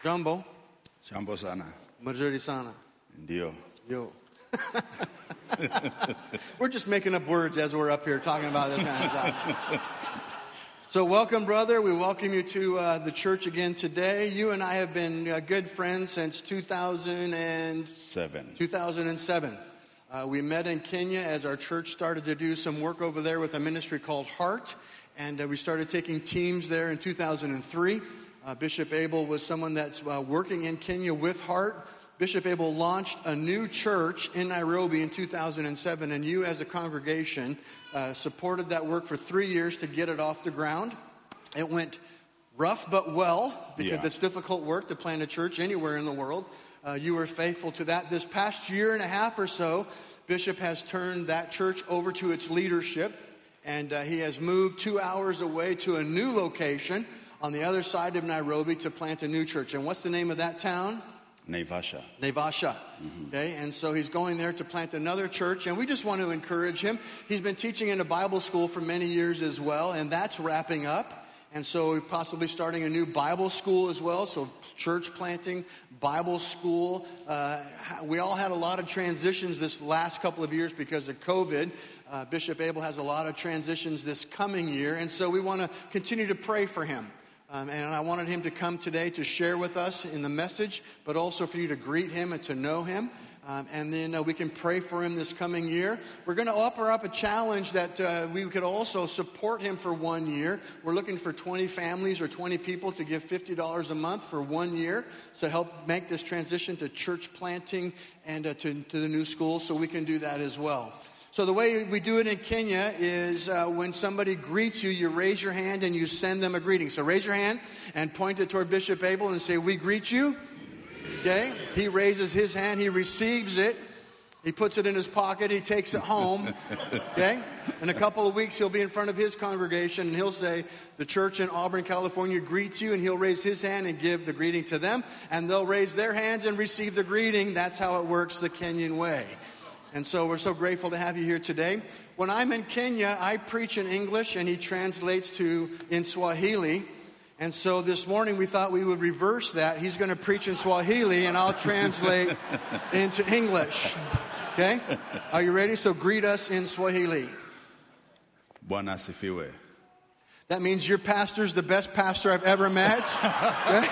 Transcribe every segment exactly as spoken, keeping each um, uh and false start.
Jambo. Jambo sana. Mazuri sana. Ndio. Yo. We're just making up words as we're up here talking about this kind of stuff. So welcome, brother. We welcome you to uh, the church again today. You and I have been uh, good friends since two thousand seven. two thousand seven. Uh, we met in Kenya as our church started to do some work over there with a ministry called Heart. And uh, we started taking teams there in two thousand three. Uh, Bishop Abel was someone that's uh, working in Kenya with Heart. Bishop Abel launched a new church in Nairobi in two thousand seven, and you as a congregation uh, supported that work for three years to get it off the ground. It went rough but well, because Yeah. it's difficult work to plant a church anywhere in the world. Uh, you were faithful to that. This past year and a half or so, Bishop has turned that church over to its leadership, and uh, he has moved two hours away to a new location on the other side of Nairobi to plant a new church. And what's the name of that town? Naivasha. Naivasha. Mm-hmm. Okay, and so he's going there to plant another church, and we just want to encourage him. He's been teaching in a Bible school for many years as well, and that's wrapping up. And so we're possibly starting a new Bible school as well. So church planting, Bible school. Uh, we all had a lot of transitions this last couple of years because of COVID. Uh, Bishop Abel has a lot of transitions this coming year, and so we want to continue to pray for him. Um, and I wanted him to come today to share with us in the message, but also for you to greet him and to know him. Um, and then uh, we can pray for him this coming year. We're going to offer up a challenge that uh, we could also support him for one year. We're looking for twenty families or twenty people to give fifty dollars a month for one year to help make this transition to church planting and uh, to, to the new school, so we can do that as well. So the way we do it in Kenya is uh, when somebody greets you, you raise your hand and you send them a greeting. So raise your hand and point it toward Bishop Abel and say, "We greet you." Okay? He raises his hand. He receives it. He puts it in his pocket. He takes it home. Okay? In a couple of weeks, he'll be in front of his congregation, and he'll say, "The church in Auburn, California greets you," and he'll raise his hand and give the greeting to them, and they'll raise their hands and receive the greeting. That's how it works the Kenyan way. And so we're so grateful to have you here today. When I'm in Kenya, I preach in English, and he translates to in Swahili. And so this morning we thought we would reverse that. He's going to preach in Swahili, and I'll translate into English. Okay? Are you ready? So greet us in Swahili. Bwana asifiwe. That means your pastor's the best pastor I've ever met. Okay?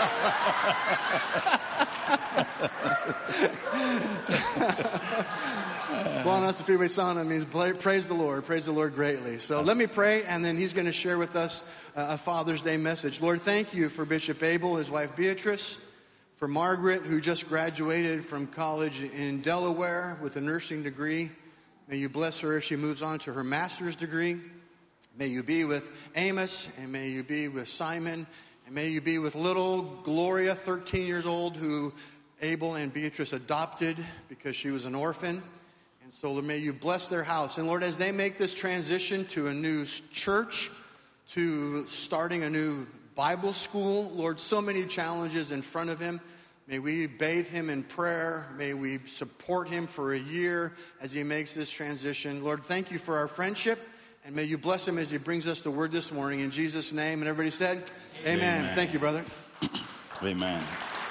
Bwana asifiwe sana means praise the Lord, praise the Lord greatly. So let me pray, and then he's going to share with us a Father's Day message. Lord, thank you for Bishop Abel, his wife Beatrice, for Margaret, who just graduated from college in Delaware with a nursing degree. May you bless her as she moves on to her master's degree. May you be with Amos, and may you be with Simon, and may you be with little Gloria, thirteen years old, who Abel and Beatrice adopted because she was an orphan. And so, Lord, may you bless their house. And Lord, as they make this transition to a new church, to starting a new Bible school, Lord, so many challenges in front of him. May we bathe him in prayer. May we support him for a year as he makes this transition. Lord, thank you for our friendship. And may you bless him as he brings us the word this morning. In Jesus' name. And everybody said, Amen. Amen. Thank you, brother. Amen.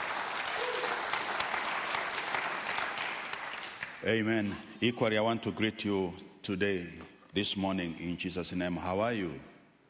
Amen. Equally, I want to greet you today, this morning, in Jesus' name. How are you?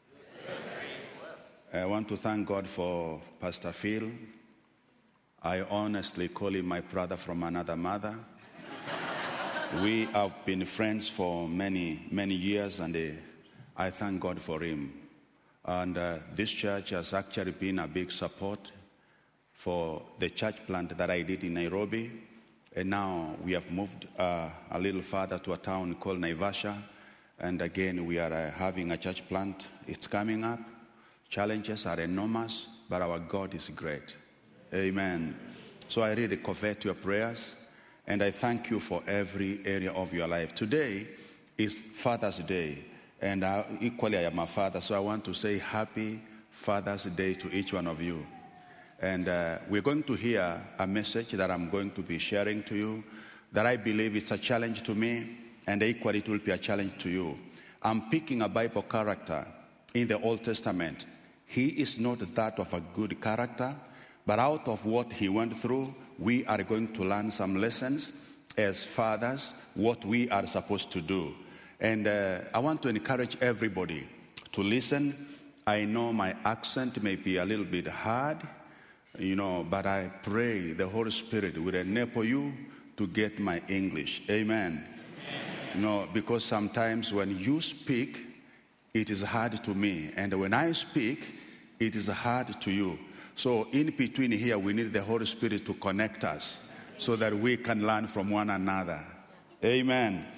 I want to thank God for Pastor Phil. I honestly call him my brother from another mother. We have been friends for many, many years, and uh, I thank God for him. And uh, this church has actually been a big support for the church plant that I did in Nairobi. And now we have moved uh, a little further to a town called Naivasha. And again, we are uh, having a church plant. It's coming up. Challenges are enormous, but our God is great. Amen. So I really covet your prayers, and I thank you for every area of your life. Today is Father's Day, and I, equally I am a father, so I want to say happy Father's Day to each one of you. And uh, we're going to hear a message that I'm going to be sharing to you that I believe is a challenge to me, and equally it will be a challenge to you. I'm picking a Bible character in the Old Testament. He is not that of a good character, But out of what he went through, we are going to learn some lessons as fathers, what we are supposed to do. And uh, I want to encourage everybody to listen. I know my accent may be a little bit hard, you know, but I pray the Holy Spirit will enable you to get my English. Amen. Amen. No, because sometimes when you speak, it is hard to me. And when I speak, it is hard to you. So in between here, we need the Holy Spirit to connect us so that we can learn from one another. Amen. Amen.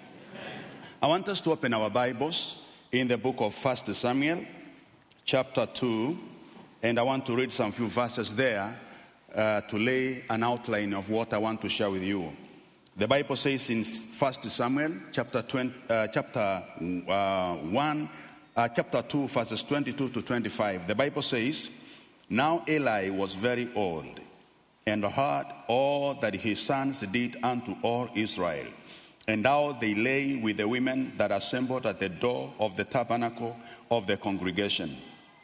I want us to open our Bibles in the book of First Samuel, chapter two. And I want to read some few verses there uh, to lay an outline of what I want to share with you. The Bible says in First Samuel, chapter, twenty, uh, chapter uh, one, uh, chapter two, verses twenty-two to twenty-five. The Bible says, "Now Eli was very old, and heard all that his sons did unto all Israel. And now they lay with the women that assembled at the door of the tabernacle of the congregation.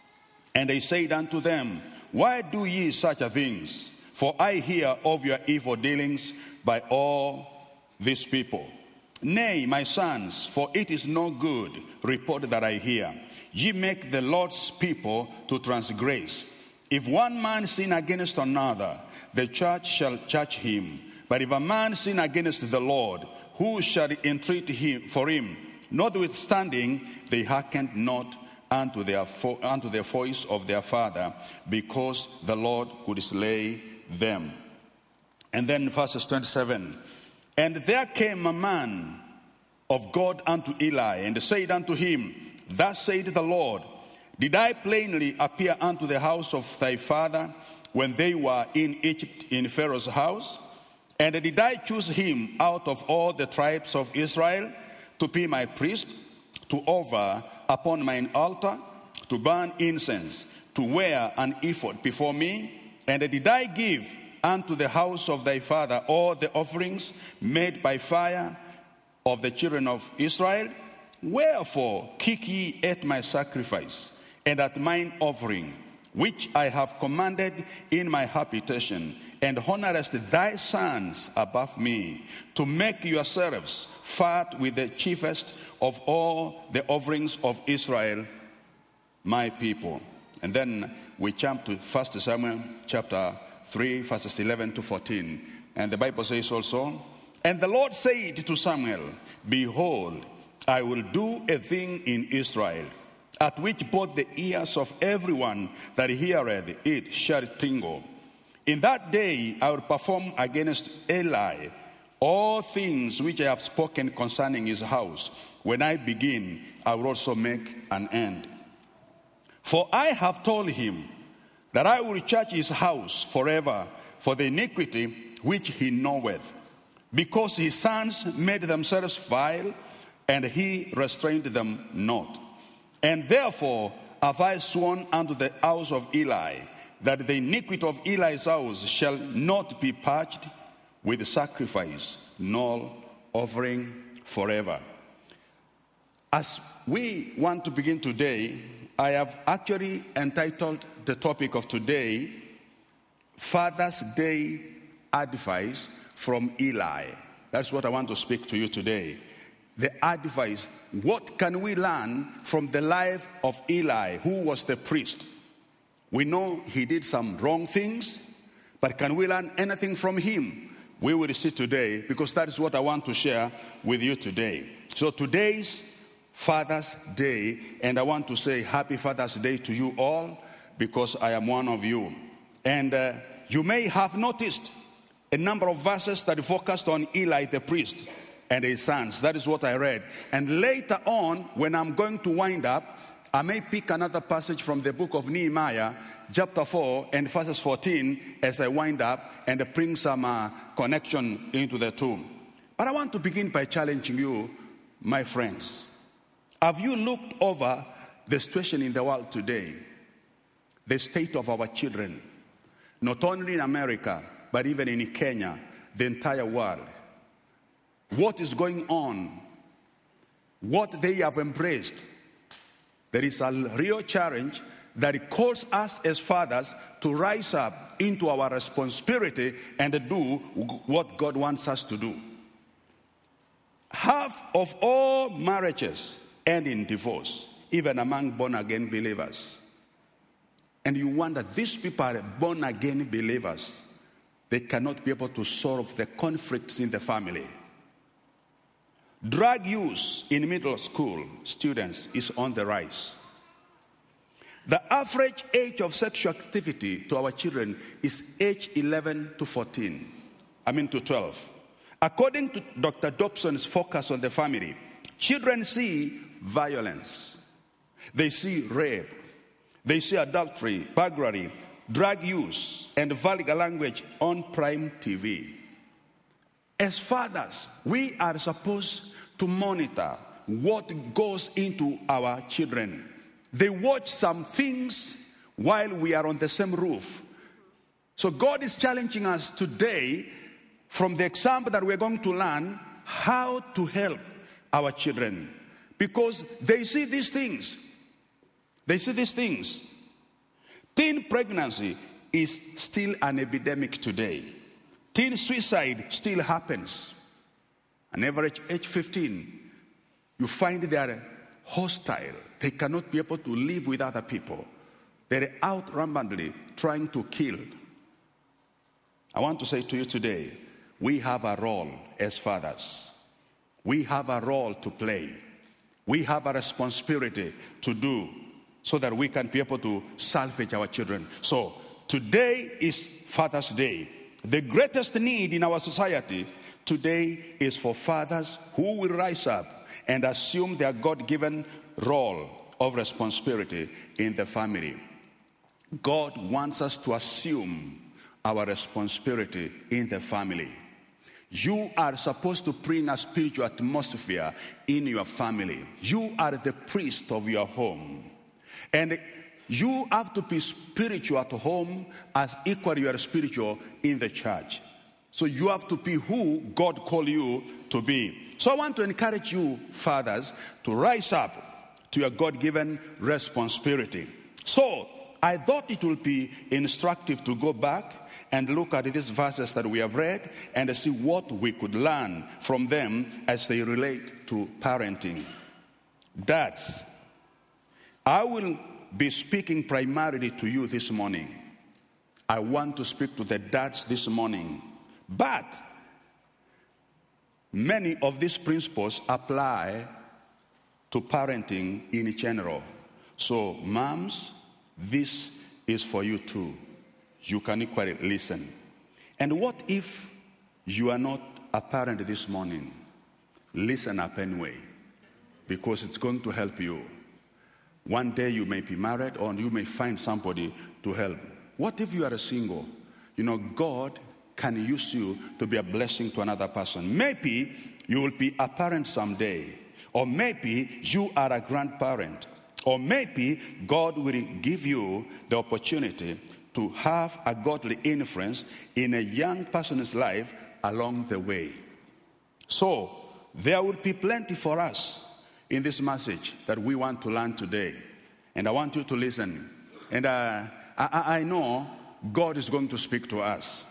And they said unto them, Why do ye such a things? For I hear of your evil dealings by all these people. Nay, my sons, for it is no good report that I hear. Ye make the Lord's people to transgress. If one man sin against another, the church shall judge him. But if a man sin against the Lord, who shall entreat him for him? Notwithstanding, they hearkened not unto their fo- unto the voice of their father, because the Lord could slay them." And then verses twenty-seven. "And there came a man of God unto Eli, and said unto him, Thus saith the Lord, Did I plainly appear unto the house of thy father when they were in Egypt in Pharaoh's house? And did I choose him out of all the tribes of Israel to be my priest, to offer upon mine altar, to burn incense, to wear an ephod before me? And did I give unto the house of thy father all the offerings made by fire of the children of Israel? Wherefore kick ye at my sacrifice and at mine offering, which I have commanded in my habitation, and honorest thy sons above me, to make yourselves fat with the chiefest of all the offerings of Israel, my people." And then we jump to First Samuel chapter three, verses eleven to fourteen. And the Bible says also, "And the Lord said to Samuel, Behold, I will do a thing in Israel, at which both the ears of everyone that heareth it shall tingle. In that day I will perform against Eli all things which I have spoken concerning his house. When I begin, I will also make an end. For I have told him that I will judge his house forever for the iniquity which he knoweth, because his sons made themselves vile, and he restrained them not. And therefore have I sworn unto the house of Eli, that the iniquity of Eli's house shall not be purged with sacrifice, nor offering forever." As we want to begin today, I have actually entitled the topic of today, Father's Day Advice from Eli. That's what I want to speak to you today. The advice. What can we learn from the life of Eli, who was the priest? We know he did some wrong things, but can we learn anything from him? We will see today, because that is what I want to share with you today. So today's Father's Day, and I want to say Happy Father's Day to you all, because I am one of you. And uh, you may have noticed a number of verses that focused on Eli the priest and his sons. That is what I read. And later on, when I'm going to wind up, I may pick another passage from the book of Nehemiah, chapter four and verses fourteen, as I wind up and bring some uh, connection into the two. But I want to begin by challenging you, my friends. Have you looked over the situation in the world today? The state of our children, not only in America, but even in Kenya, the entire world. What is going on? What they have embraced? There is a real challenge that it calls us as fathers to rise up into our responsibility and do what God wants us to do. Half of all marriages end in divorce, even among born-again believers. And you wonder, these people are born-again believers. They cannot be able to solve the conflicts in the family. Drug use in middle school students is on the rise. The average age of sexual activity to our children is age eleven to fourteen. I mean to twelve. According to Doctor Dobson's focus on the family, children see violence. They see rape. They see adultery, burglary, drug use, and vulgar language on prime T V. As fathers, we are supposed to monitor what goes into our children. They watch some things while we are on the same roof. So God is challenging us today from the example that we're going to learn how to help our children. Because they see these things. They see these things. Teen pregnancy is still an epidemic today. Teen suicide still happens. An average age fifteen, you find they are hostile. They cannot be able to live with other people. They're out rampantly trying to kill. I want to say to you today, we have a role as fathers. We have a role to play. We have a responsibility to do so that we can be able to salvage our children. So today is Father's Day. The greatest need in our society today is for fathers who will rise up and assume their God-given role of responsibility in the family. God wants us to assume our responsibility in the family. You are supposed to bring a spiritual atmosphere in your family. You are the priest of your home. And you have to be spiritual at home as equally you are spiritual in the church. So you have to be who God called you to be. So I want to encourage you, fathers, to rise up to your God-given responsibility. So I thought it would be instructive to go back and look at these verses that we have read and see what we could learn from them as they relate to parenting. Dads, I will be speaking primarily to you this morning. I want to speak to the dads this morning. But many of these principles apply to parenting in general. So, moms, this is for you too. You can equally listen. And what if you are not a parent this morning? Listen up anyway, because it's going to help you. One day you may be married or you may find somebody to help. What if you are a single? You know, God can use you to be a blessing to another person. Maybe you will be a parent someday. Or maybe you are a grandparent. Or maybe God will give you the opportunity to have a godly influence in a young person's life along the way. So, there will be plenty for us in this message that we want to learn today. And I want you to listen. And uh, I, I know God is going to speak to us.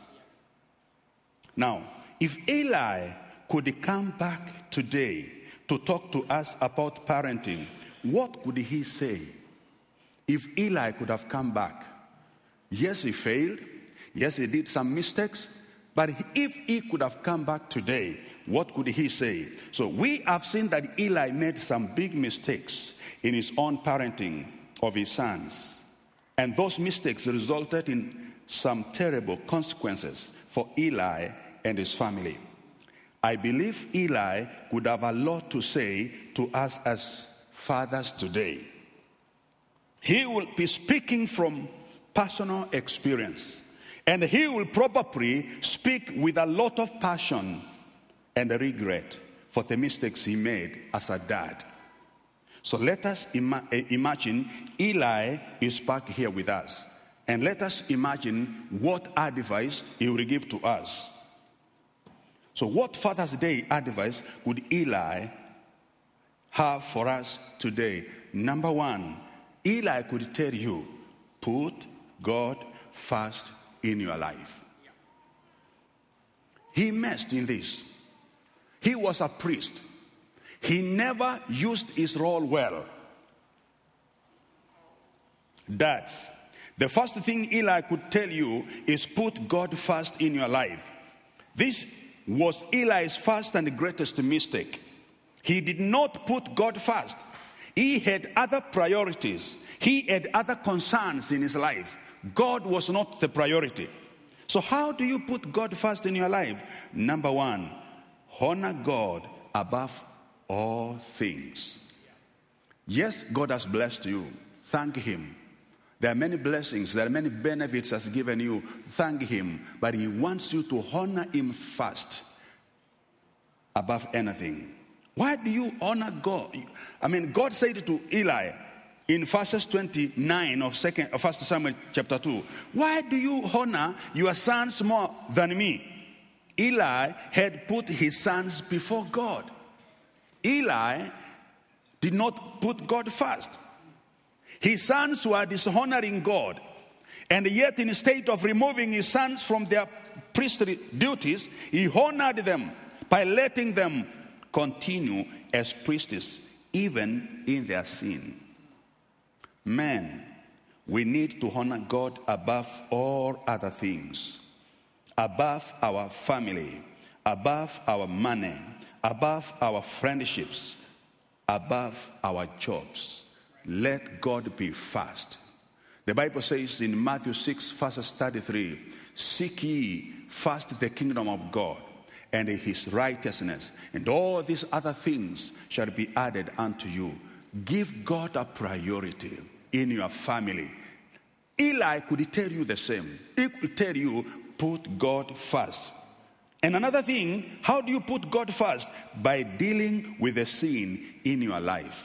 Now, if Eli could come back today to talk to us about parenting, what could he say? If Eli could have come back, yes, he failed. Yes, he did some mistakes. But if he could have come back today, what could he say? So we have seen that Eli made some big mistakes in his own parenting of his sons. And those mistakes resulted in some terrible consequences for Eli and his family. I believe Eli would have a lot to say to us as fathers today. He will be speaking from personal experience. And he will probably speak with a lot of passion and regret for the mistakes he made as a dad. So let us ima- imagine Eli is back here with us. And let us imagine what advice he will give to us. So what Father's Day advice would Eli have for us today? Number one, Eli could tell you, put God first in your life. He messed in this. He was a priest. He never used his role well. That's the first thing Eli could tell you is put God first in your life. This was Eli's first and greatest mistake. He did not put God first. He had other priorities. He had other concerns in his life. God was not the priority. So how do you put God first in your life? Number one, honor God above all things. Yes, God has blessed you. Thank him. There are many blessings, there are many benefits has given you. Thank him. But he wants you to honor him first above anything. Why do you honor God? I mean, God said to Eli in verses twenty-nine of second of First Samuel chapter two, why do you honor your sons more than me? Eli had put his sons before God. Eli did not put God first. His sons were dishonoring God. And yet, instead of removing his sons from their priestly duties, he honored them by letting them continue as priests, even in their sin. Men, we need to honor God above all other things, above our family, above our money, above our friendships, above our jobs. Let God be first. The Bible says in Matthew six, verses thirty-three, seek ye first the kingdom of God and his righteousness, and all these other things shall be added unto you. Give God a priority in your family. Eli could tell you the same. He could tell you, put God first. And another thing, how do you put God first? By dealing with the sin in your life.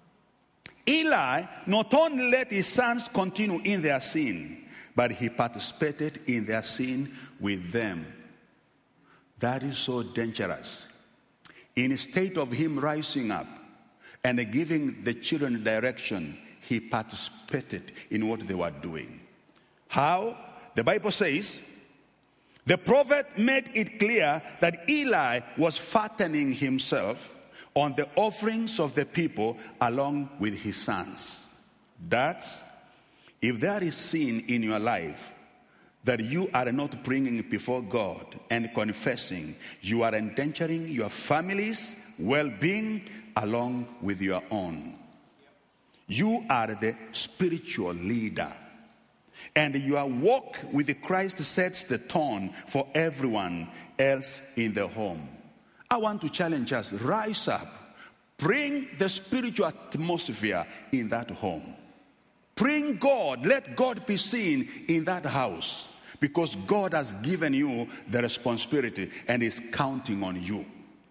Eli not only let his sons continue in their sin, but he participated in their sin with them. That is so dangerous. Instead of him rising up and giving the children direction, he participated in what they were doing. How? The Bible says, the prophet made it clear that Eli was fattening himself on the offerings of the people along with his sons. That's, if there is sin in your life that you are not bringing before God and confessing, you are endangering your family's well-being along with your own. You are the spiritual leader, and your walk with Christ sets the tone for everyone else in the home. I want to challenge us, rise up, bring the spiritual atmosphere in that home. Bring God, let God be seen in that house, because God has given you the responsibility and is counting on you.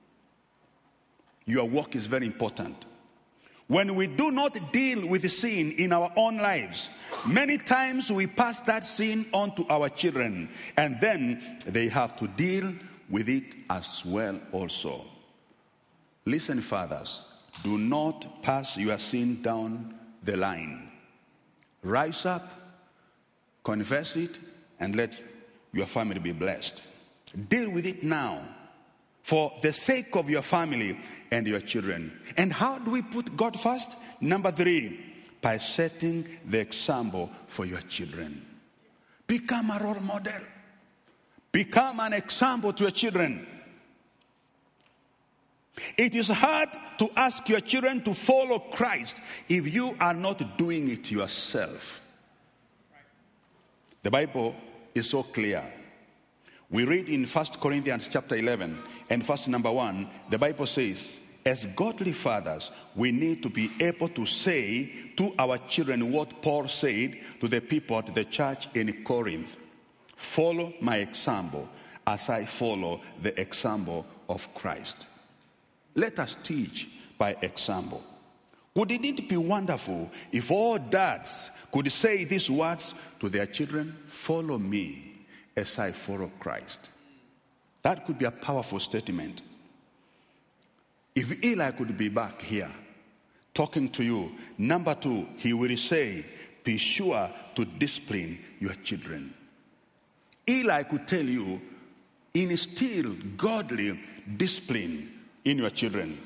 Your work is very important. When we do not deal with the sin in our own lives, many times we pass that sin on to our children, and then they have to deal with it as well also. Listen, fathers, do not pass your sin down the line. Rise up, confess it, and let your family be blessed. Deal with it now for the sake of your family and your children. And how do we put God first? Number three, by setting the example for your children. Become a role model. Become an example to your children. It is hard to ask your children to follow Christ if you are not doing it yourself. The Bible is so clear. We read in First Corinthians chapter eleven and verse number one, the Bible says, as godly fathers, we need to be able to say to our children what Paul said to the people at the church in Corinth. Follow my example as I follow the example of Christ. Let us teach by example. Wouldn't it be wonderful if all dads could say these words to their children? Follow me as I follow Christ. That could be a powerful statement. If Eli could be back here talking to you. Number two, he will say, be sure to discipline your children. Eli could tell you, instill godly discipline in your children.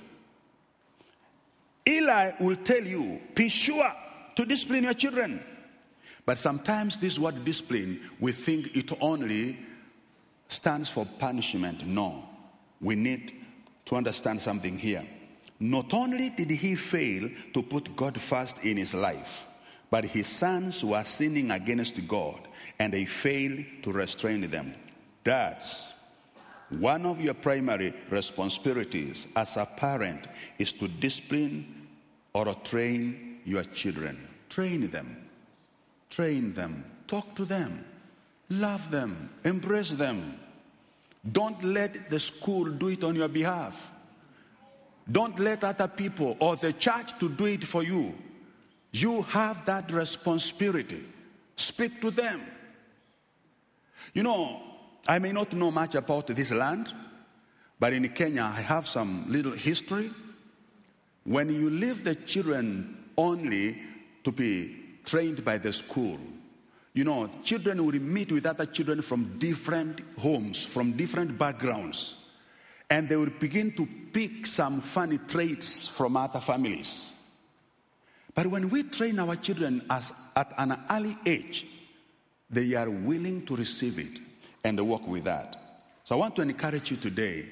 Eli will tell you, be sure to discipline your children. But sometimes this word discipline, we think it only stands for punishment. No, we need to understand something here. Not only did he fail to put God first in his life, but his sons were sinning against God, and they failed to restrain them. Dads, one of your primary responsibilities as a parent is to discipline or train your children. Train them. Train them. Talk to them. Love them. Embrace them. Don't let the school do it on your behalf. Don't let other people or the church to do it for you. You have that responsibility. Speak to them. You know, I may not know much about this land, but in Kenya I have some little history. When you leave the children only to be trained by the school, you know, children will meet with other children from different homes, from different backgrounds, and they will begin to pick some funny traits from other families. But when we train our children as, at an early age, they are willing to receive it and work with that. So I want to encourage you today,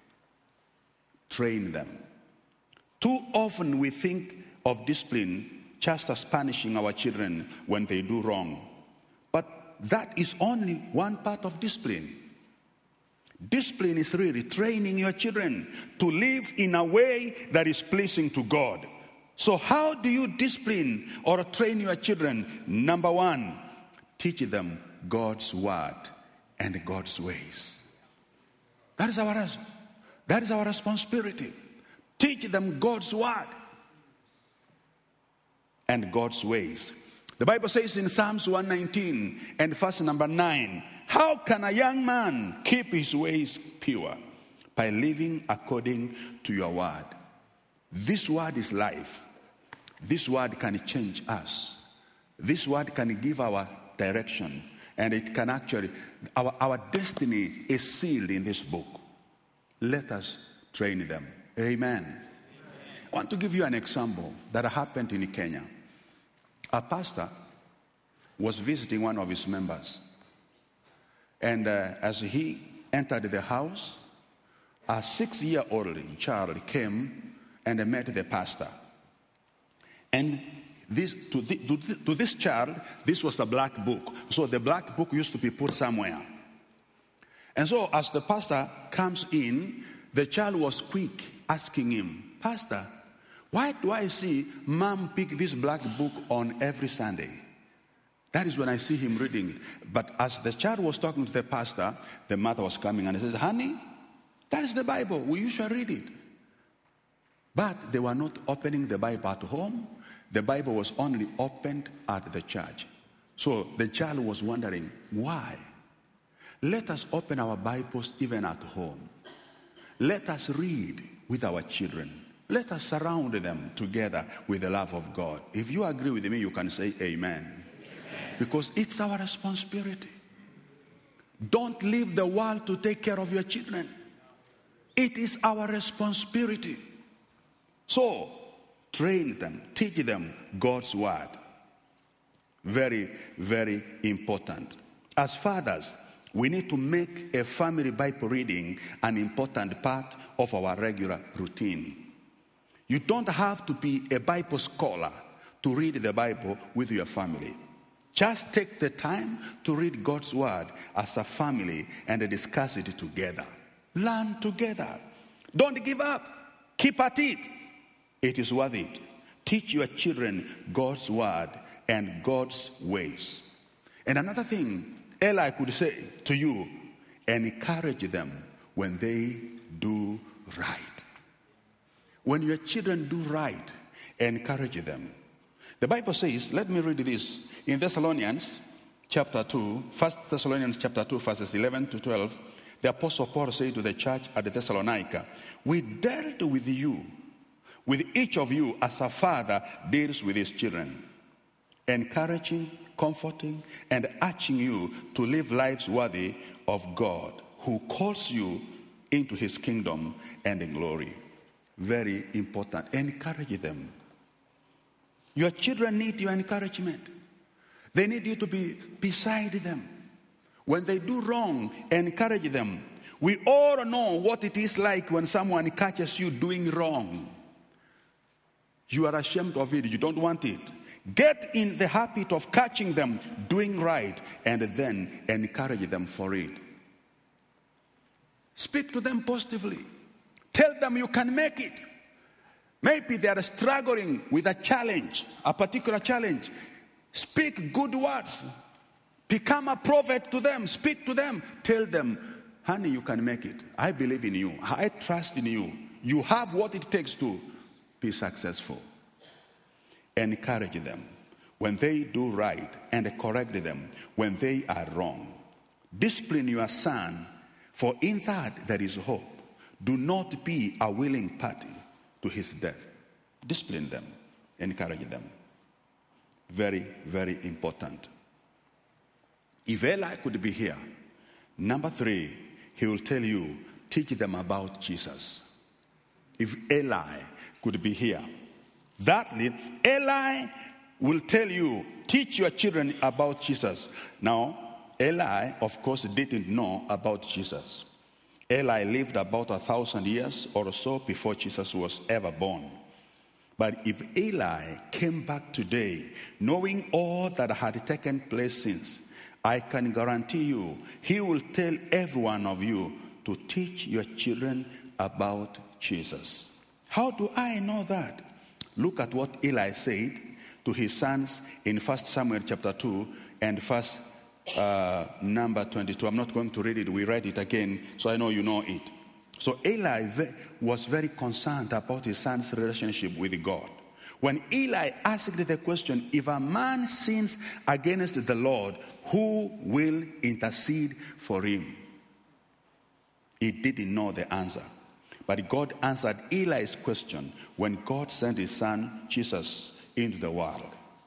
train them. Too often we think of discipline just as punishing our children when they do wrong. But that is only one part of discipline. Discipline is really training your children to live in a way that is pleasing to God. So how do you discipline or train your children? Number one, teach them God's word and God's ways. That is our that is our responsibility. Teach them God's word and God's ways. The Bible says in Psalms one nineteen and verse number nine, how can a young man keep his ways pure? By living according to your word. This word is life. This word can change us. This word can give our direction. And it can actually, our, our destiny is sealed in this book. Let us train them. Amen. Amen. I want to give you an example that happened in Kenya. A pastor was visiting one of his members. And uh, as he entered the house, a six-year-old child came and met the pastor. And this, to, the, to, the, to this child, this was a black book. So the black book used to be put somewhere. And so as the pastor comes in, the child was quick, asking him, Pastor, why do I see mom pick this black book on every Sunday? That is when I see him reading it. But as the child was talking to the pastor, the mother was coming and he says, honey, that is the Bible. We usually read it. But they were not opening the Bible at home. The Bible was only opened at the church. So the child was wondering, why? Let us open our Bibles even at home. Let us read with our children. Let us surround them together with the love of God. If you agree with me, you can say amen. Amen. Because it's our responsibility. Don't leave the world to take care of your children. It is our responsibility. So, train them, teach them God's word. Very, very important. As fathers, we need to make a family Bible reading an important part of our regular routine. You don't have to be a Bible scholar to read the Bible with your family. Just take the time to read God's word as a family and discuss it together. Learn together. Don't give up. Keep at it. It is worth it. Teach your children God's word and God's ways. And another thing Eli could say to you, encourage them when they do right. When your children do right, encourage them. The Bible says, let me read this, in Thessalonians chapter two, First Thessalonians chapter two, verses eleven to twelve, the Apostle Paul said to the church at Thessalonica, we dealt with you with each of you as a father deals with his children, encouraging, comforting, and urging you to live lives worthy of God, who calls you into his kingdom and in glory. Very important. Encourage them. Your children need your encouragement. They need you to be beside them. When they do wrong, encourage them. We all know what it is like when someone catches you doing wrong. You are ashamed of it. You don't want it. Get in the habit of catching them doing right and then encourage them for it. Speak to them positively. Tell them you can make it. Maybe they are struggling with a challenge, a particular challenge. Speak good words. Become a prophet to them. Speak to them. Tell them, honey, you can make it. I believe in you. I trust in you. You have what it takes to be successful. Encourage them when they do right and correct them when they are wrong. Discipline your son, for in that there is hope. Do not be a willing party to his death. Discipline them. Encourage them. Very, very important. If Eli could be here, number three, he will tell you, teach them about Jesus. If Eli could be here, thirdly, Eli will tell you, teach your children about Jesus. Now, Eli, of course, didn't know about Jesus. Eli lived about a thousand years or so before Jesus was ever born. But if Eli came back today, knowing all that had taken place since, I can guarantee you, he will tell every one of you to teach your children about Jesus. How do I know that? Look at what Eli said to his sons in First Samuel chapter two and First uh, number twenty-two. I'm not going to read it. We read it again, so I know you know it. So Eli was very concerned about his son's relationship with God. When Eli asked the question, if a man sins against the Lord, who will intercede for him? He didn't know the answer. But God answered Eli's question when God sent his son, Jesus, into the world.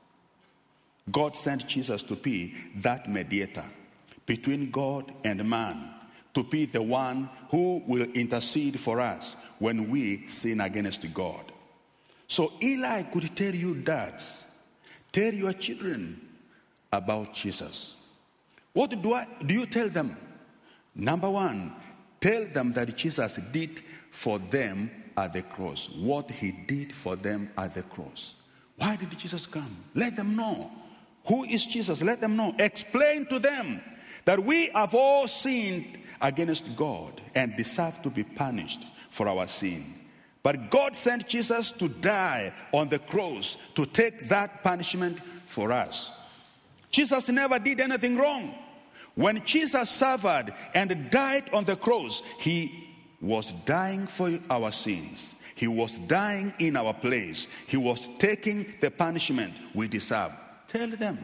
God sent Jesus to be that mediator between God and man, to be the one who will intercede for us when we sin against God. So Eli could tell you that. Tell your children about Jesus. What do I do you tell them? Number one, tell them that Jesus did for them at the cross. What he did for them at the cross. Why did Jesus come? Let them know. Who is Jesus? Let them know. Explain to them that we have all sinned against God and deserve to be punished for our sin. But God sent Jesus to die on the cross to take that punishment for us. Jesus never did anything wrong. When Jesus suffered and died on the cross, he was dying for our sins. He was dying in our place. He was taking the punishment we deserve. Tell them.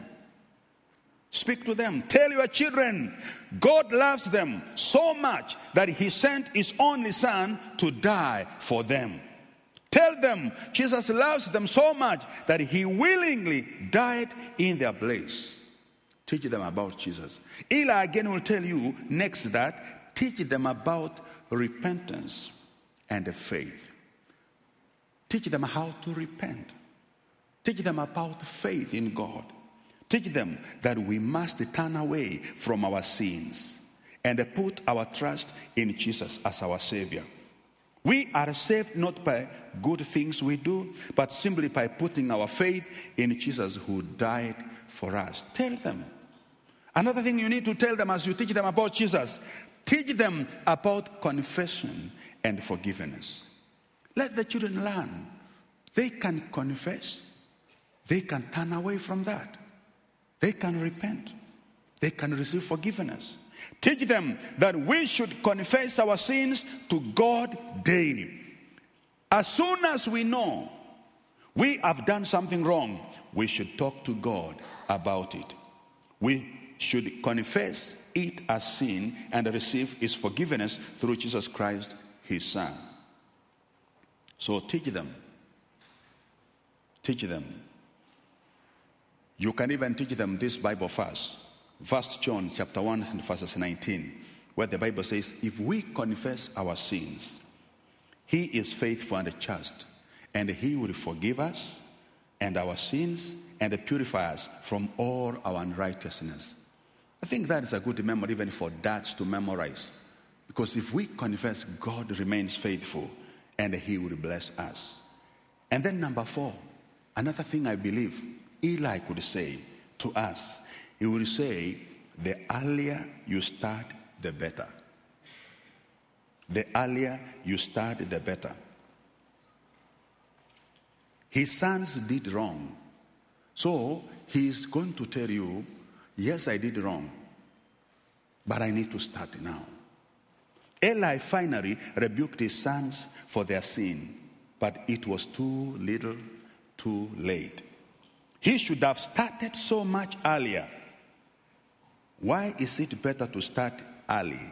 Speak to them. Tell your children, God loves them so much that he sent his only son to die for them. Tell them Jesus loves them so much that he willingly died in their place. Teach them about Jesus. Eli again will tell you next that, teach them about repentance and faith. Teach them how to repent. Teach them about faith in God. Teach them that we must turn away from our sins and put our trust in Jesus as our Savior. We are saved not by good things we do, but simply by putting our faith in Jesus who died for us. Tell them. Another thing you need to tell them as you teach them about Jesus, teach them about confession and forgiveness. Let the children learn. They can confess. They can turn away from that. They can repent. They can receive forgiveness. Teach them that we should confess our sins to God daily. As soon as we know we have done something wrong, we should talk to God about it. We should confess it as sin and receive his forgiveness through Jesus Christ, his son. So teach them Teach them. You can even teach them this Bible verse. First John chapter one and verses nineteen, where the Bible says, if we confess our sins, he is faithful and just, and he will forgive us and our sins and purify us from all our unrighteousness. I think that is a good memory even for dads to memorize. Because if we confess, God remains faithful and he will bless us. And then number four, another thing I believe Eli could say to us, he would say, the earlier you start, the better. The earlier you start, the better. His sons did wrong. So he's going to tell you, yes, I did wrong, but I need to start now. Eli finally rebuked his sons for their sin, but it was too little, too late. He should have started so much earlier. Why is it better to start early?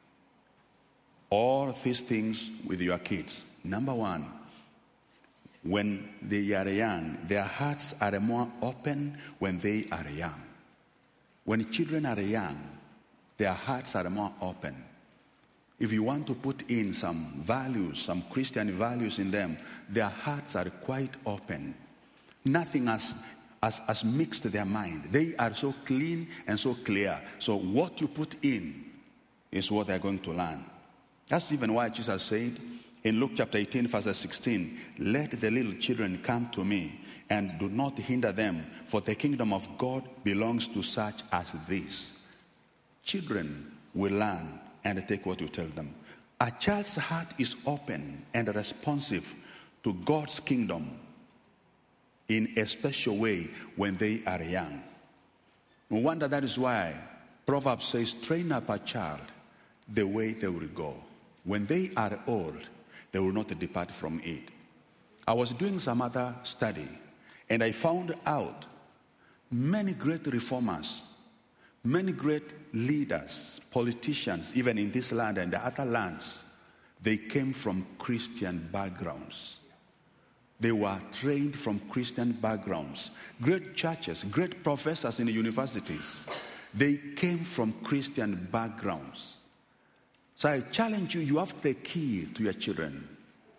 All these things with your kids. Number one, when they are young, their hearts are more open when they are young. When children are young, their hearts are more open. If you want to put in some values, some Christian values in them, their hearts are quite open. Nothing has, has, has mixed their mind. They are so clean and so clear. So what you put in is what they're going to learn. That's even why Jesus said in Luke chapter eighteen, verse sixteen, let the little children come to me and do not hinder them, for the kingdom of God belongs to such as this. Children will learn and take what you tell them. A child's heart is open and responsive to God's kingdom in a special way when they are young. No wonder that is why Proverbs says, train up a child the way they will go. When they are old, they will not depart from it. I was doing some other study, and I found out many great reformers, many great leaders, politicians, even in this land and the other lands, they came from Christian backgrounds. They were trained from Christian backgrounds. Great churches, great professors in the universities, they came from Christian backgrounds. So I challenge you, you have the key to your children.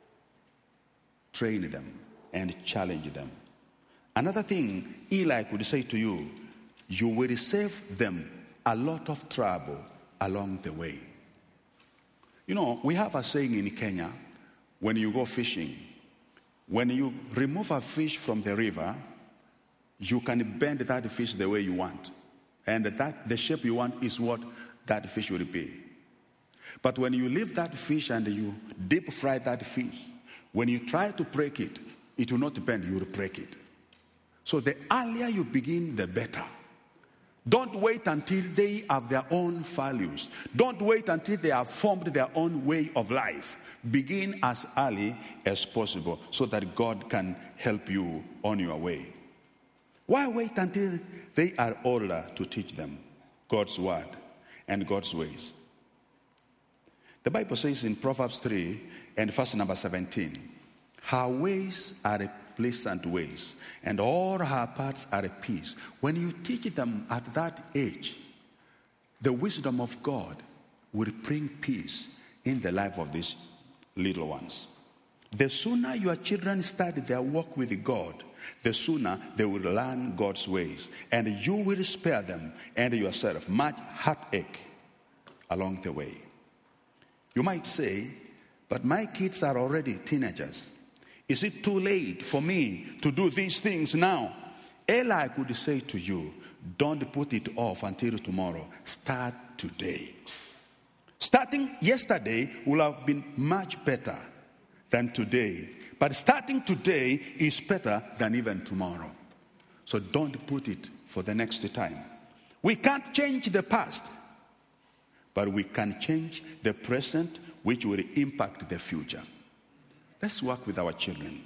Train them and challenge them. Another thing Eli could say to you, you will save them a lot of trouble along the way. You know, we have a saying in Kenya, when you go fishing, when you remove a fish from the river, you can bend that fish the way you want. And that the shape you want is what that fish will be. But when you leave that fish and you deep fry that fish, when you try to break it, it will not bend, you will break it. So the earlier you begin, the better. Don't wait until they have their own values. Don't wait until they have formed their own way of life. Begin as early as possible so that God can help you on your way. Why wait until they are older to teach them God's word and God's ways? The Bible says in Proverbs three and verse number seventeen, her ways are pleasant ways, and all her paths are peace. When you teach them at that age, the wisdom of God will bring peace in the life of these little ones. The sooner your children start their walk with God, the sooner they will learn God's ways, and you will spare them and yourself much heartache along the way. You might say, but my kids are already teenagers. Is it too late for me to do these things now? Eli could say to you, don't put it off until tomorrow. Start today. Starting yesterday will have been much better than today. But starting today is better than even tomorrow. So don't put it for the next time. We can't change the past, but we can change the present, which will impact the future. Let's work with our children.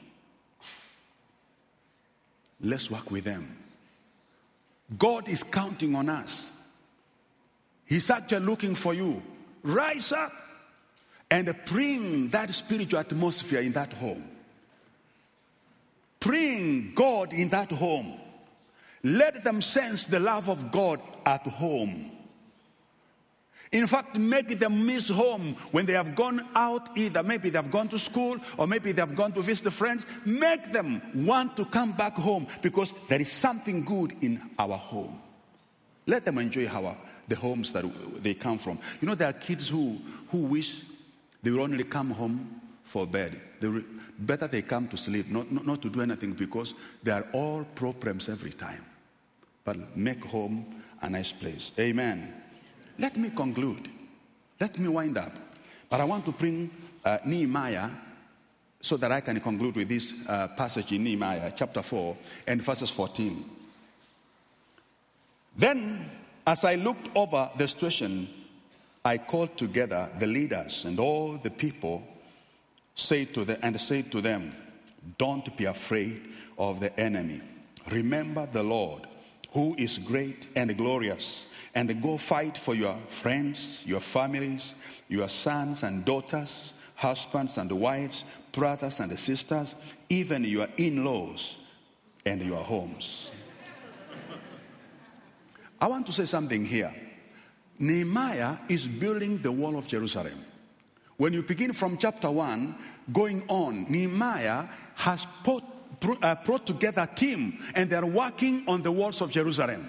Let's work with them. God is counting on us. He's actually looking for you. Rise up and bring that spiritual atmosphere in that home. bring God in that home. Let them sense the love of God at home. In fact, make them miss home when they have gone out, either maybe they have gone to school or maybe they have gone to visit friends. Make them want to come back home because there is something good in our home. Let them enjoy our, the homes that they come from. You know, there are kids who, who wish they will only come home for bed. They will, better they come to sleep, not, not, not to do anything, because they are all problems every time. But make home a nice place. Amen. Let me conclude. Let me wind up. But I want to bring uh, Nehemiah so that I can conclude with this uh, passage in Nehemiah chapter four and verses fourteen. Then, as I looked over the situation, I called together the leaders and all the people, said to them, and said to them, don't be afraid of the enemy. Remember the Lord, who is great and glorious, and go fight for your friends, your families, your sons and daughters, husbands and wives, brothers and sisters, even your in-laws and your homes. I want to say something here. Nehemiah is building the wall of Jerusalem. When you begin from chapter one, going on, Nehemiah has put, uh, brought together a team, and they're working on the walls of Jerusalem.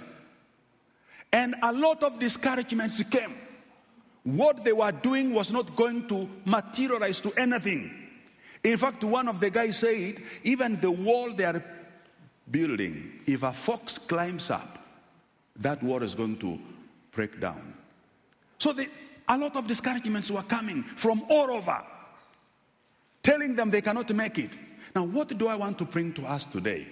And a lot of discouragements came. What they were doing was not going to materialize to anything. In fact, one of the guys said, even the wall they are building, if a fox climbs up, that wall is going to break down. So the, a lot of discouragements were coming from all over, telling them they cannot make it. Now, what do I want to bring to us today?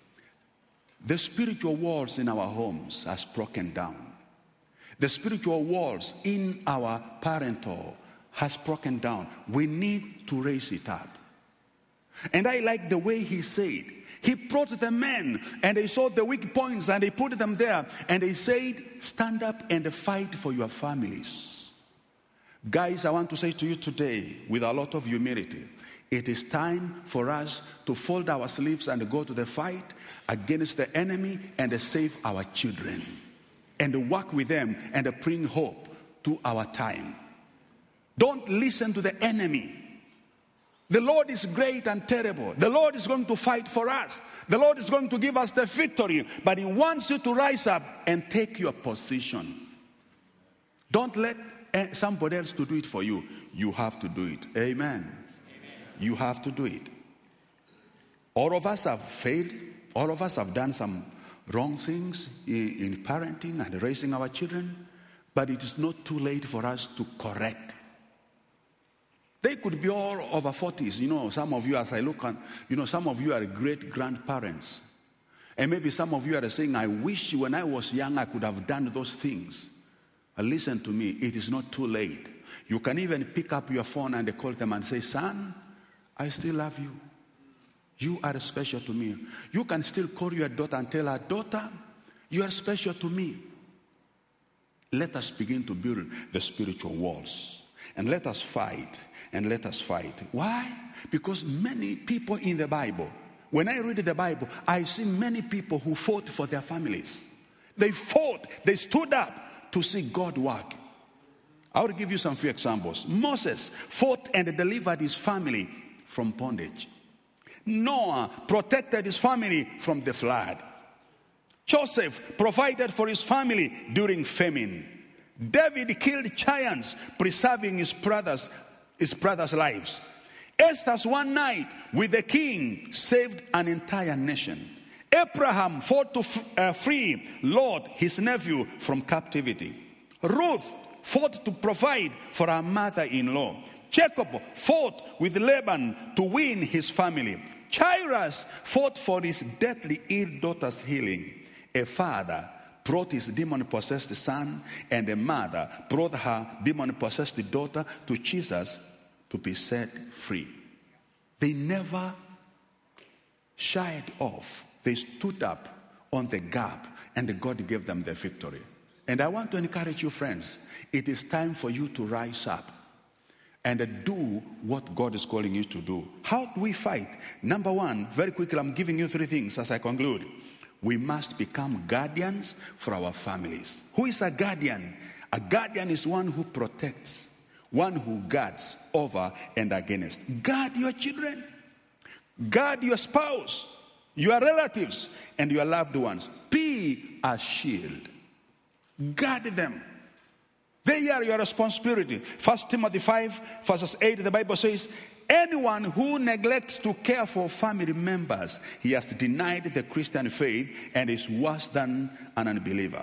The spiritual walls in our homes has broken down. The spiritual walls in our parental has broken down. We need to raise it up. And I like the way he said, he brought the men and they saw the weak points and they put them there. And they said, stand up and fight for your families. Guys, I want to say to you today with a lot of humility, it is time for us to fold our sleeves and go to the fight against the enemy and save our children and work with them and bring hope to our time. Don't listen to the enemy. The Lord is great and terrible. The Lord is going to fight for us. The Lord is going to give us the victory, but he wants you to rise up and take your position. Don't let somebody else to do it for you. You have to do it. Amen. You have to do it. All of us have failed. All of us have done some wrong things in, in parenting and raising our children. But it is not too late for us to correct. They could be all over forties. You know, some of you, as I look at, you know, some of you are great grandparents. And maybe some of you are saying, I wish when I was young I could have done those things. But listen to me, it is not too late. You can even pick up your phone and call them and say, son, I still love you. You are special to me. You can still call your daughter and tell her, daughter, you are special to me. Let us begin to build the spiritual walls. And let us fight. And let us fight. Why? Because many people in the Bible, when I read the Bible, I see many people who fought for their families. They fought. They stood up to see God work. I will give you some few examples. Moses fought and delivered his family from bondage. Noah protected his family from the flood. Joseph provided for his family during famine. David killed giants, preserving his brothers, his brothers' lives. Esther's one night with the king saved an entire nation. Abraham fought to f- uh, free Lot, his nephew, from captivity. Ruth fought to provide for her mother-in-law. Jacob fought with Laban to win his family. Jairus fought for his deathly ill daughter's healing. A father brought his demon-possessed son, and a mother brought her demon-possessed daughter to Jesus to be set free. They never shied off. They stood up on the gap, and God gave them the victory. And I want to encourage you, friends, it is time for you to rise up. and do what God is calling you to do. How do we fight? Number one, very quickly, I'm giving you three things as I conclude. We must become guardians for our families. Who is a guardian? A guardian is one who protects, one who guards over and against. Guard your children. Guard your spouse, your relatives, and your loved ones. Be a shield. Guard them. They are your responsibility. First Timothy five, verses eight, the Bible says, anyone who neglects to care for family members, he has denied the Christian faith and is worse than an unbeliever.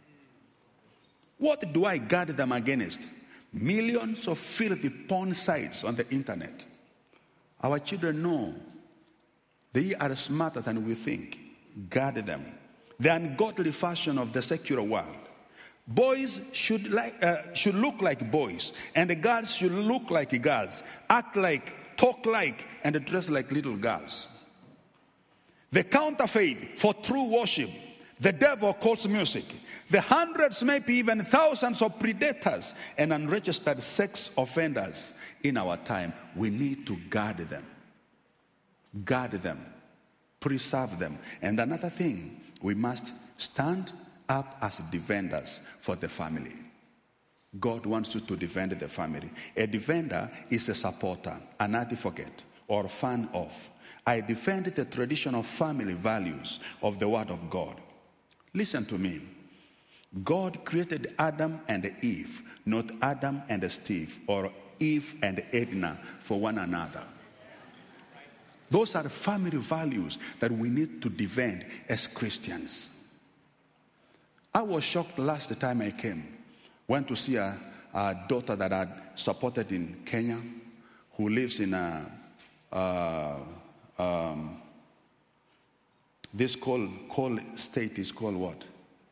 What do I guard them against? Millions of filthy porn sites on the internet. Our children know they are smarter than we think. Guard them. The ungodly fashion of the secular world. Boys should like uh, should look like boys, and the girls should look like girls, act like, talk like, and dress like little girls. The counterfeit for true worship, the devil calls music. The hundreds, maybe even thousands of predators and unregistered sex offenders in our time. We need to guard them. Guard them. Preserve them. And another thing, we must stand up as defenders for the family. God wants you to defend the family. A defender is a supporter, an advocate, or fan of. I defend the traditional family values of the Word of God. Listen to me. God created Adam and Eve, not Adam and Steve, or Eve and Edna for one another. Those are family values that we need to defend as Christians. I was shocked last time I came. Went to see a, a daughter that I'd supported in Kenya, who lives in a, uh, um, this coal, coal state is called what?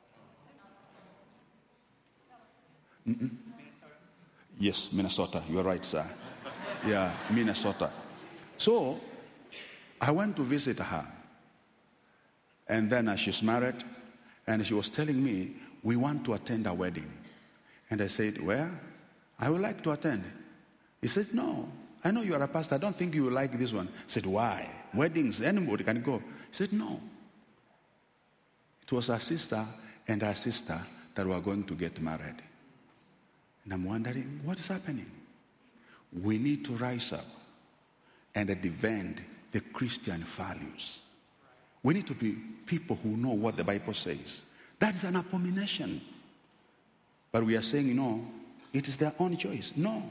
Mm-mm. Yes, Minnesota. You're right, sir. Yeah, Minnesota. So I went to visit her. And then uh, she's married. And she was telling me, we want to attend a wedding. And I said, where? I would like to attend. He said, no, I know you are a pastor. I don't think you will like this one. I said, why? Weddings, anybody can go. He said, no. It was her sister and her sister that were going to get married. And I'm wondering, what is happening? We need to rise up and defend the Christian values. We need to be people who know what the Bible says. That is an abomination. But we are saying, no, it is their own choice. No.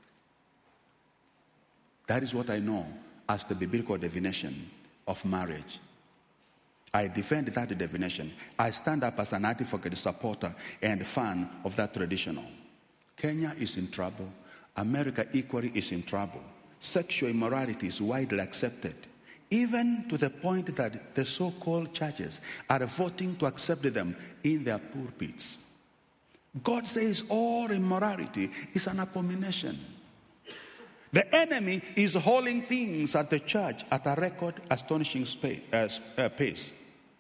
That is what I know as the biblical definition of marriage. I defend that definition. I stand up as an advocate, supporter, and fan of that traditional. Kenya is in trouble. America equally is in trouble. Sexual immorality is widely accepted. Even to the point that the so-called churches are voting to accept them in their pulpits. God says all immorality is an abomination. The enemy is hauling things at the church at a record astonishing pace.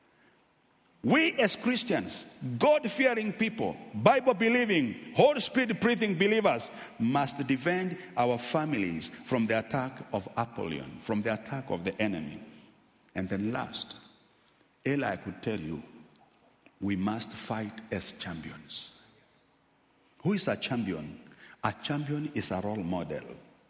We as Christians, God-fearing people, Bible-believing, Holy Spirit-breathing believers must defend our families from the attack of Apollyon, from the attack of the enemy. And then last, Eli could tell you, we must fight as champions. Who is a champion? A champion is a role model.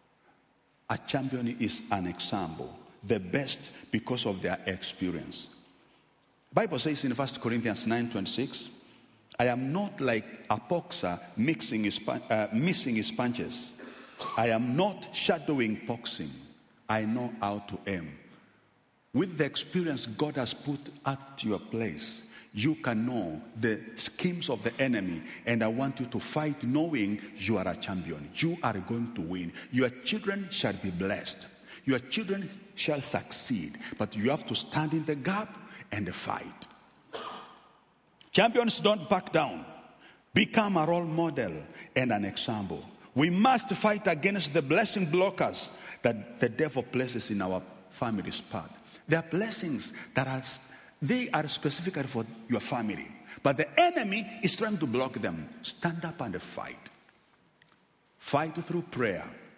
A champion is an example, the best because of their experience. The Bible says in First Corinthians nine twenty-six, I am not like a boxer mixing his, uh, missing his punches. I am not shadowing boxing. I know how to aim. With the experience God has put at your place, you can know the schemes of the enemy, and I want you to fight knowing you are a champion. You are going to win. Your children shall be blessed. Your children shall succeed, but you have to stand in the gap and fight. Champions don't back down. Become a role model and an example. We must fight against the blessing blockers that the devil places in our family's path. There are blessings that are they are specifically for your family, but the enemy is trying to block them. Stand up and fight. Fight through prayer.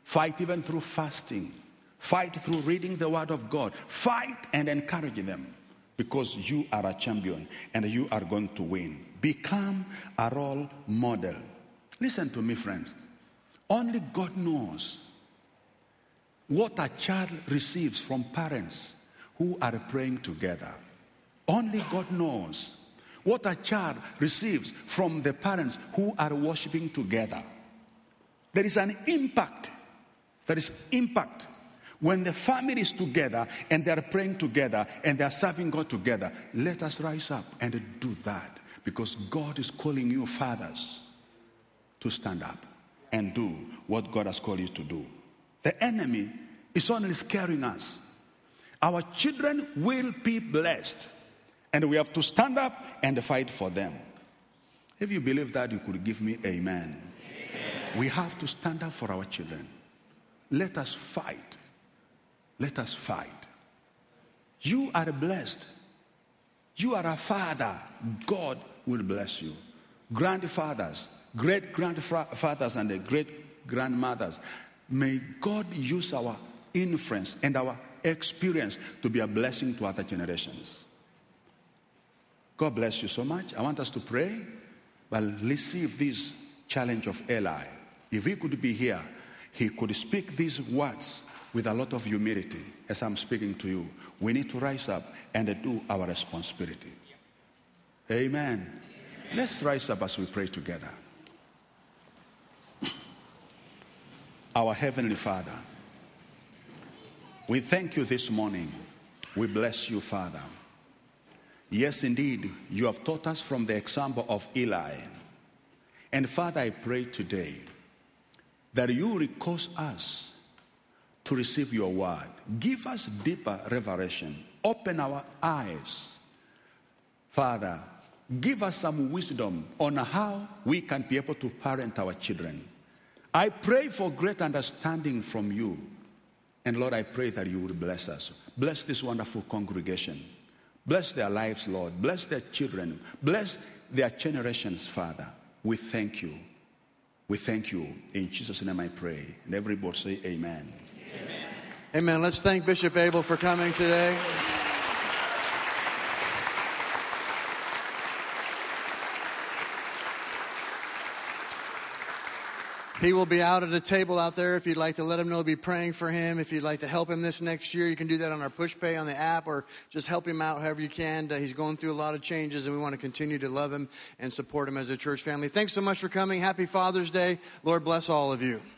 Fight even through fasting. Fight through reading the word of God. Fight and encourage them, because you are a champion and you are going to win. Become a role model. Listen to me, friends. Only God knows what a child receives from parents who are praying together. Only God knows what a child receives from the parents who are worshiping together. There is an impact. There is impact when the family is together and they are praying together and they are serving God together. Let us rise up and do that, because God is calling you, fathers, to stand up and do what God has called you to do. The enemy is only scaring us. Our children will be blessed, and we have to stand up and fight for them. If you believe that, you could give me amen. Amen. We have to stand up for our children. Let us fight. Let us fight. You are blessed. You are a father. God will bless you. Grandfathers, great grandfathers, and great grandmothers, may God use our influence and our experience to be a blessing to other generations. God bless you so much. I want us to pray, but receive this challenge of Eli. If he could be here, he could speak these words with a lot of humility as I'm speaking to you. We need to rise up and do our responsibility. Amen. Amen. Let's rise up as we pray together. Our Heavenly Father, we thank you this morning. We bless you, Father. Yes, indeed, you have taught us from the example of Eli. And Father, I pray today that you will cause us to receive your word. Give us deeper revelation. Open our eyes. Father, give us some wisdom on how we can be able to parent our children. I pray for great understanding from you. And Lord, I pray that you will bless us. Bless this wonderful congregation. Bless their lives, Lord. Bless their children. Bless their generations, Father. We thank you. We thank you. In Jesus' name I pray. And everybody say amen. Amen. Amen. Let's thank Bishop Abel for coming today. He will be out at a table out there if you'd like to let him know, be praying for him. If you'd like to help him this next year, you can do that on our PushPay on the app, or just help him out however you can. Uh, he's going through a lot of changes, and we want to continue to love him and support him as a church family. Thanks so much for coming. Happy Father's Day. Lord bless all of you.